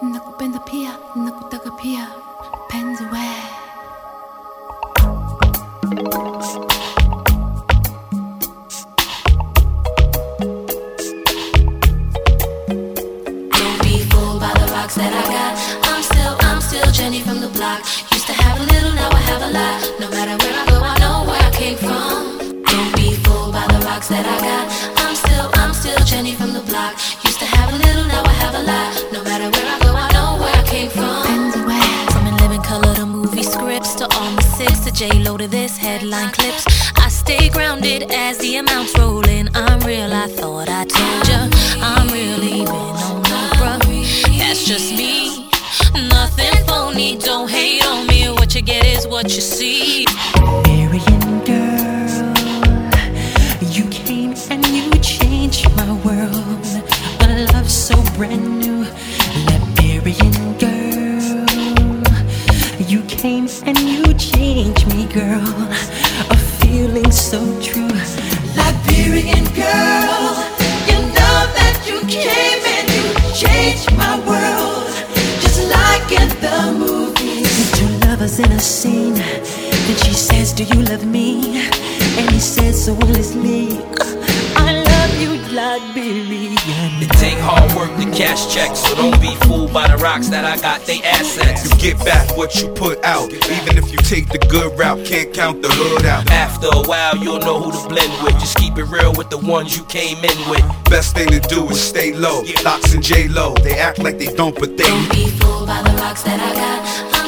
nakupenda pia, nakutaka pia, penzi we. That I got, I'm still Jenny from the block. Used to have a little, now I have a lot. No matter where I go, I know where I came from. Don't be fooled by the rocks that I got. I'm still Jenny from the block. Used to have a little, now I have a lot. No matter where I go, I know where I came from. From In Living Color to movie scripts to all my six to J-Lo to this headline clips. I stay grounded as the amounts roll in. I'm real, I thought I told ya. I'm real even on Oprah. That's just me, nothing phony. Don't hate on me, what you get is what you see. Liberian girl, you came and you changed my world. A love so brand new. Liberian girl, you came and you changed me, girl. A feeling so true. Liberian girl, you know that you came and you changed my world, just like in the movies. Two lovers in a scene, and she says, do you love me? And he says so honestly, I love you, Liberian. It take hard work to cash checks, so don't be fooled by the rocks that I got, they assets. You get back what you put out, even if you take the good route, can't count the hood out. After a while, you'll know who to blend with. Just keep it real with the ones you came in with. Best thing to do is stay low. Lox and J-Lo, they act like they don't, but they don't be fooled by the rocks that I got.